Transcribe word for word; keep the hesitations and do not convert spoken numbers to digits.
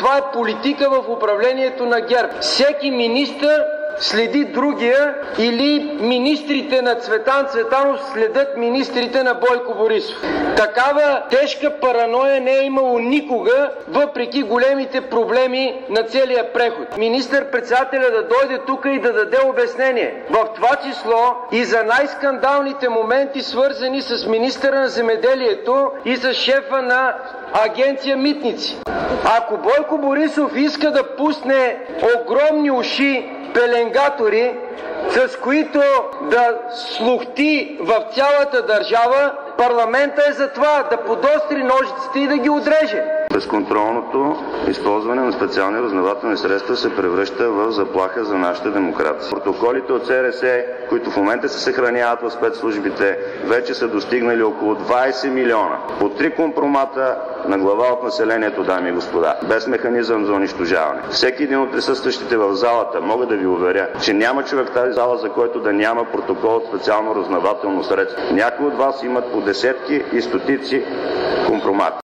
Това е политика в управлението на ГЕРБ. Всеки министър следи другия или министрите на Цветан Цветанов следят министрите на Бойко Борисов. Такава тежка параноя не е имало никога, въпреки големите проблеми на целия преход. Министър-председателя да дойде тук и да даде обяснение. В това число и за най-скандалните моменти, свързани с министъра на земеделието и с шефа на агенция Митници. Ако Бойко Борисов иска да пусне огромни уши пеленгатори, с които да слухти в цялата държава, парламента е за това, да подостри ножиците и да ги отреже. Безконтролното използване на специални разузнавателни средства се превръща в заплаха за нашата демокрация. Протоколите от СРС, които в момента се съхраняват в спецслужбите, вече са достигнали около двайсет милиона. По три компромата на глава от населението, дами и господа, без механизъм за унищожаване. Всеки един от присъстващите в залата, мога да ви уверя, че няма човек в тази зала, за който да няма протокол от специално разузнавателно средство. Някои от вас имат по десетки и стотици компромати.